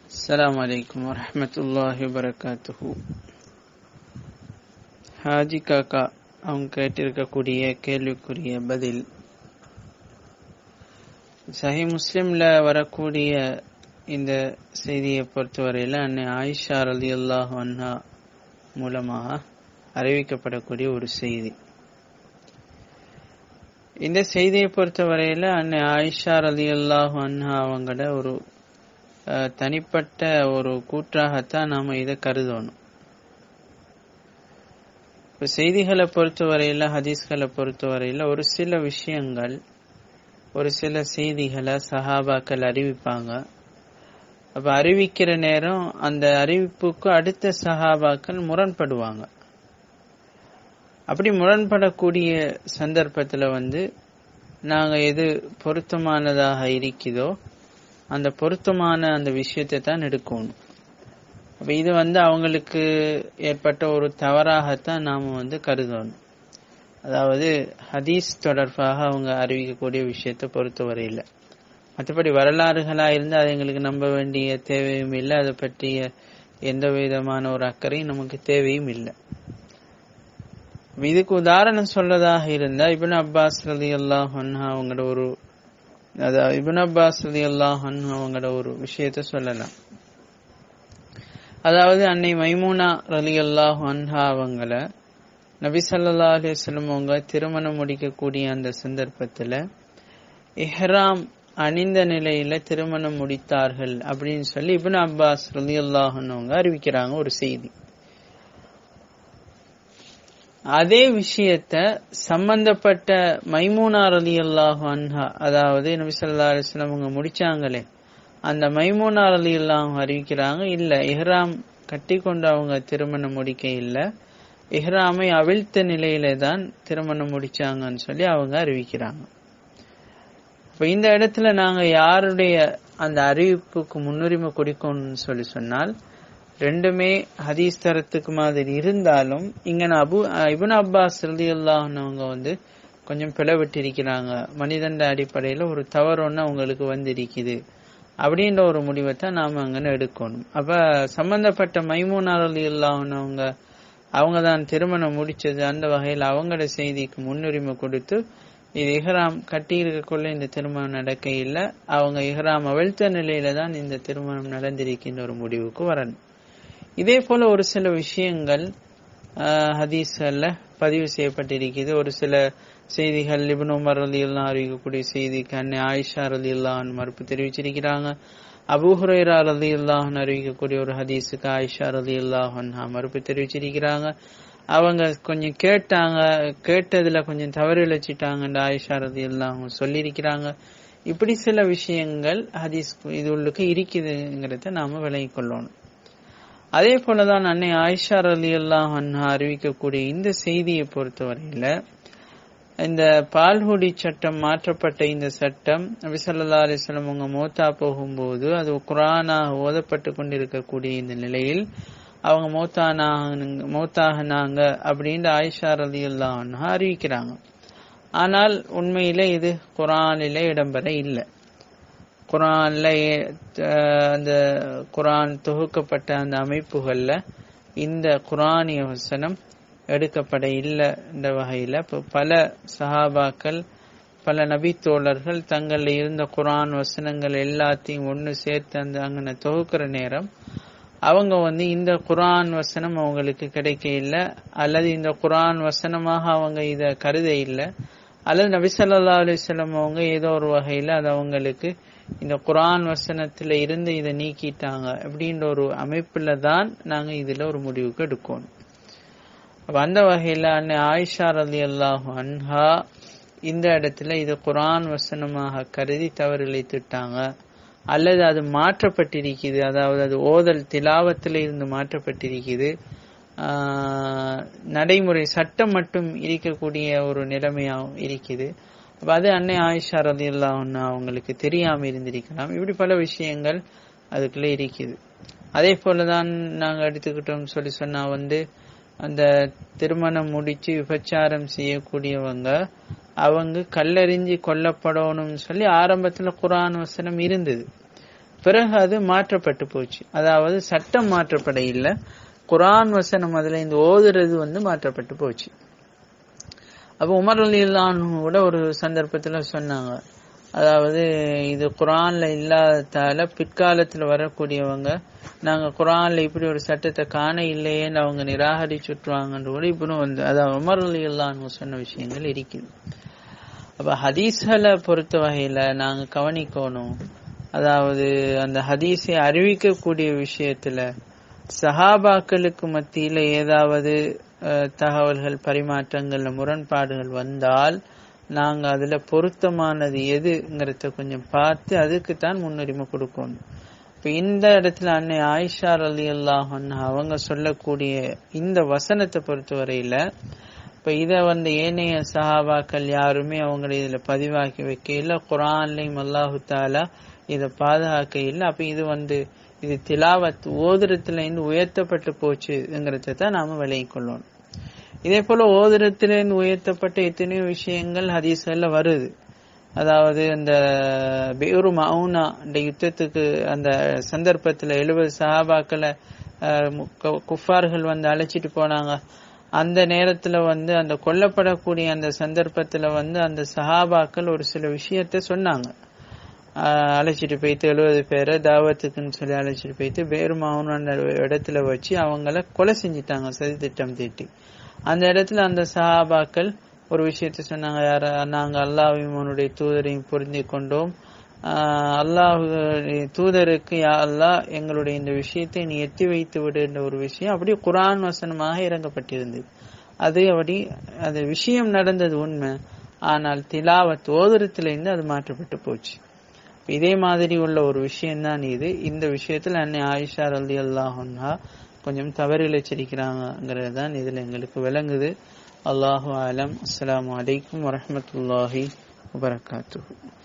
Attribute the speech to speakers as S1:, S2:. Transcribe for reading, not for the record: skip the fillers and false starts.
S1: அஸ்ஸலாமு அலைக்கும் வரஹ்மத்துல்லாஹி வபரகாத்துஹு. ஹாஜி காக்கா அவங்க கேட்டிருக்கக்கூடிய கேள்விக்குரிய பதில், சஹி முஸ்லிம்ல வரக்கூடிய இந்த செய்தியை பொறுத்தவரையில அன்னை ஆயிஷா ரலியல்லாஹு அன்ஹா மூலமாக அறிவிக்கப்படக்கூடிய ஒரு செய்தி. இந்த செய்தியை பொறுத்தவரையில அன்னை ஆயிஷா ரலியல்லாஹு அன்ஹா அவங்கள ஒரு தனிப்பட்ட ஒரு கூற்றாகத்தான் நாம இதை கருதணும். இப்ப செய்திகளை பொறுத்தவரையில, ஹதீஸ்களை பொறுத்தவரையில ஒரு சில விஷயங்கள், ஒரு சில செய்திகளை சஹாபாக்கள் அறிவிப்பாங்க. அப்ப அறிவிக்கிற நேரம் அந்த அறிவிப்புக்கு அடுத்த சஹாபாக்கள் முரண்படுவாங்க. அப்படி முரண்படக்கூடிய சந்தர்ப்பத்துல நாங்க எது பொருத்தமானதாக இருக்குதோ அந்த பொருத்தமான அந்த விஷயத்தை தான் எடுக்கணும். அப்ப இது அவங்களுக்கு ஏற்பட்ட ஒரு தவறாகத்தான் நாம கருதணும். அதாவது ஹதீஸ் தொடர்பாக அவங்க அறிவிக்கக்கூடிய விஷயத்தை பொறுத்தவரையில், மற்றபடி வரலாறுகளா இருந்து அது எங்களுக்கு நம்ப வேண்டிய தேவையும் இல்லை, அதை பற்றிய எந்த விதமான ஒரு அக்கறையும் நமக்கு தேவையும் இல்லை. இதுக்கு உதாரணம் சொல்லதாக இருந்தா இப்னு அப்பாஸ் ரலியல்லாஹு அன்ஹு அவங்களோட ஒரு இப்னு அப்பாஸ் ரலியல்லாஹு அன்ஹு அவங்களோட ஒரு விஷயத்தை சொல்லலாம். அதாவது அன்னை மைமூனா ரலியல்லாஹு அன்ஹா அவங்கள நபி ஸல்லல்லாஹு அலைஹி வஸல்லம் அவங்க திருமணம் முடிக்கக்கூடிய அந்த சந்தர்ப்பத்துல இஹ்ராம் அணிந்த நிலையில திருமணம் முடித்தார்கள் அப்படின்னு சொல்லி இப்னு அப்பாஸ் ரலியல்லாஹு அன்ஹு அவங்க அறிவிக்கிறாங்க ஒரு செய்தி. அதே விஷயத்த சம்பந்தப்பட்ட மைமூனா ரலியல்லாஹு அன்ஹா, அதாவது நபி ஸல்லல்லாஹு அலைஹி வஸல்லம் அவங்க முடிச்சாங்களே அந்த மைமூனா ரலியல்லாஹு அறிவிக்கிறாங்க, இல்ல இஹ்ராம் கட்டி கொண்டு அவங்க திருமணம் முடிக்க இல்ல, இஹ்ராமை அவிழ்த்த நிலையில தான் திருமணம் முடிச்சாங்கன்னு சொல்லி அவங்க அறிவிக்கிறாங்க. இப்ப இந்த இடத்துல நாங்க யாருடைய அந்த அறிவிப்புக்கு முன்னுரிமை கொடுக்கணும்னு சொல்லி சொன்னால், ரெண்டுமே ஹதீஸ் தரத்துக்கு மாதிரி இருந்தாலும் இங்க இப்னு அப்பாஸ் ரலியல்லாஹு அன்ஹு கொஞ்சம் பிளவிட்டிருக்கிறாங்க. மனிதண்ட அடிப்படையில ஒரு தவறு ஒன்று அவங்களுக்கு வந்திருக்குது அப்படின்ற ஒரு முடிவை தான் நாம அங்கன்னு எடுக்கணும். அப்ப சம்பந்தப்பட்ட மைமூனா ரலியல்லாஹு அன்ஹு அவங்க தான் திருமணம் முடிச்சது, அந்த வகையில் அவங்களோட செய்திக்கு முன்னுரிமை கொடுத்து இது இஹ்ராம் கட்டி இருக்கக்குள்ள இந்த திருமணம் நடக்க இல்லை, அவங்க இஹ்ராம் அவிழ்த்த நிலையில தான் இந்த திருமணம் நடந்திருக்கின்ற ஒரு முடிவுக்கு வரணும். இதே போல ஒரு சில விஷயங்கள் ஹதீஸ்ல பதிவு செய்யப்பட்டிருக்கிறது. ஒரு சில செய்திகள் இப்னு உமர் ரலியல்லாஹு அறிவிக்கக்கூடிய செய்திக்கு அன்னை ஆயிஷா ரலியல்லாஹு மறுப்பு தெரிவிச்சிருக்கிறாங்க. அபூ ஹுரைரா ரலியல்லாஹு அறிவிக்கக்கூடிய ஒரு ஹதீஸுக்கு ஆயிஷா ரலியல்லாஹு அன்ஹா மறுப்பு தெரிவிச்சிருக்கிறாங்க. அவங்க கொஞ்சம் கேட்டதுல கொஞ்சம் தவறு இழைச்சிட்டாங்க ஆயிஷா ரலியல்லாஹு சொல்லியிருக்கிறாங்க. இப்படி சில விஷயங்கள் ஹதீஸ் இது உள்ளுக்கு இருக்குதுங்கிறத நாம விளங்கிக் கொள்ளணும். அதே போலதான் அன்னை ஆயிஷா ரலியல்லாஹு அன்ஹா அறிவிக்கக்கூடிய இந்த செய்தியை பொறுத்தவரையில, இந்த பால்குடி சட்டம் மாற்றப்பட்ட இந்த சட்டம் நபி ஸல்லல்லாஹு அலைஹி வஸல்லம் அவங்க மௌத்தா போகும்போது அது குர்ஆனாக ஓதப்பட்டு கொண்டிருக்கக்கூடிய இந்த நிலையில் அவங்க மௌத்தாகினாங்க அப்படின்னு ஆயிஷா ரலியல்லாஹு அன்ஹா அறிவிக்கிறாங்க. ஆனால் உண்மையிலே இது குர்ஆனிலே இடம்பெற இல்லை. குர்ஆன்ல அந்த குர்ஆன் தொகுக்கப்பட்ட அந்த அமைப்புகள்ல இந்த குர்ஆனிய வசனம் எடுக்கப்பட இல்லை. இந்த வகையில பல சஹாபாக்கள், பல நபி தோழர்கள் தங்கள்ல இருந்த குர்ஆன் வசனங்கள் எல்லாத்தையும் ஒன்று சேர்த்து அங்கன தொகுக்கிற நேரம் அவங்க இந்த குர்ஆன் வசனம் அவங்களுக்கு கிடைக்க இல்லை, அல்லது இந்த குர்ஆன் வசனமாக அவங்க இத கருத இல்லை, அல்லது நபி ஸல்லல்லாஹு அலைஹி வஸல்லம் அவங்க ஏதோ ஒரு வகையில அது அவங்களுக்கு இந்த குர்ஆன் வசனத்துல இருந்து இதை நீக்கிட்டாங்க அப்படின்ற ஒரு அமைப்புல தான் நாங்க இதுல ஒரு முடிவுக்கு எடுக்கணும். அந்த வகையில அன்னை ஆயிஷா ரலியல்லாஹு அன்ஹா இந்த இடத்துல இது குர்ஆன் வசனமாக கருதி தவறு இழைத்துட்டாங்க, அல்லது அது மாற்றப்பட்டிருக்குது, அதாவது அது ஓதல் திலாவத்துல இருந்து மாற்றப்பட்டிருக்குது, நடைமுறை சட்டம் மட்டும் இருக்கக்கூடிய ஒரு நிலைமையாகவும் இருக்குது. அப்ப அது அன்னை ஆயிஷா ரலியல்லாஹு அன்ஹா அவங்களுக்கு தெரியாம இருந்திருக்கலாம். இப்படி பல விஷயங்கள் அதுக்குள்ள இருக்குது. அதே போலதான் நாங்க எடுத்துக்கிட்டோம் சொல்லி சொன்னா அந்த திருமணம் முடிச்சு விபச்சாரம் செய்யக்கூடியவங்க அவங்க கல்லெறிஞ்சு கொல்லப்படணும்னு சொல்லி ஆரம்பத்துல குர்ஆன் வசனம் இருந்தது. பிறகு அது மாற்றப்பட்டு போச்சு. அதாவது சட்டம் மாற்றப்பட இல்லை, குர்ஆன் வசனம் அதுல இந்த ஓதுறது மாற்றப்பட்டு போச்சு. அப்ப உமர் ரலியல்லாஹு அன்ஹு கூட ஒரு சந்தர்ப்பத்துல சொன்னாங்க, அதாவது இது குர்ஆன்ல இல்லாததால பிற்காலத்துல வரக்கூடியவங்க நாங்க குர்ஆன்ல இப்படி ஒரு சட்டத்தை காண இல்லையேன்னு அவங்க நிராகரிச்சுட்டுவாங்கன்ற கூட இப்படி அதாவது உமர் ரலியல்லாஹு அன்ஹு சொன்ன விஷயங்கள் இருக்குது. அப்ப ஹதீஸ்களை பொறுத்த வகையில நாங்க கவனிக்கணும், அதாவது அந்த ஹதீஸை அறிவிக்கக்கூடிய விஷயத்துல சஹாபாக்களுக்கு மத்தியில ஏதாவது தகவல்கள் பரிமாற்றங்கள்ல முரண்பாடுகள் வந்தால் நாங்க அதுல பொருத்தமானது எதுங்கிறத கொஞ்சம் பார்த்து அதுக்குத்தான் முன்னுரிமை கொடுக்கணும். இப்ப இந்த இடத்துல அன்னை ஆயிஷா ரலியல்லாஹு அன்ஹா அவங்க சொல்லக்கூடிய இந்த வசனத்தை பொறுத்தவரையில இப்ப இத ஏனைய சஹாபாக்கள் யாருமே அவங்க இதுல பதிவாக்கி வைக்க இல்ல, குர்ஆன்லயும் அல்லாஹு தஆலா இத பாதுகாக்க இல்லை. அப்ப இது திலாவத் ஓதுறத்துல இருந்து உயர்த்தப்பட்டு போச்சுங்கிறத தான் நாம விளங்கிக் கொள்ளணும். இதே போல ஓதுறத்துல இருந்து உயர்த்தப்பட்ட எத்தனையோ விஷயங்கள் ஹதீஸ்ல வருது. அதாவது அந்த பிஉர் மௌனா யுத்தத்துக்கு அந்த சந்தர்ப்பத்துல 70 சஹாபாக்களை குஃபார்கள் அழைச்சிட்டு போனாங்க. அந்த நேரத்துல அந்த கொல்லப்படக்கூடிய அந்த சந்தர்ப்பத்துல அந்த சஹாபாக்கள் ஒரு சில விஷயத்த சொன்னாங்க. அழைச்சிட்டு போயிட்டு 70 பேரை தாவத்துக்குன்னு சொல்லி அழைச்சிட்டு போயிட்டு பேருமாவுன்னு இடத்துல வச்சு அவங்கள கொலை செஞ்சிட்டாங்க, சதி திட்டம் தீட்டி. அந்த இடத்துல அந்த சஹாபாக்கள் ஒரு விஷயத்த சொன்னாங்க, நாங்க அல்லாஹ்வையும் அவனுடைய தூதரையும் பொருந்தி கொண்டோம், அல்லாஹ் தூதருக்கு யா அல்லாஹ் எங்களுடைய இந்த விஷயத்தை நீ எத்தி வைத்து விடுன்ற ஒரு விஷயம் அப்படி குர்ஆன் வசனமாக இறங்கப்பட்டிருந்தது. அது அது விஷயம் நடந்தது உண்மை, ஆனால் திலாவத் ஓதுறத்திலிருந்து அது மாற்றப்பட்டு போச்சு. இதே மாதிரி உள்ள ஒரு விஷயம்தான் இது. இந்த விஷயத்துல அன்னை ஆயிஷா ரலியல்லாஹு அன்ஹா கொஞ்சம் தவறிழைச்சிருக்கிறாங்கிறது தான் இதுல எங்களுக்கு விளங்குது. அல்லாஹு ஆலம். அஸ்ஸலாமு அலைக்கும் வரஹ்மத்துல்லாஹி வபரகாத்துஹு.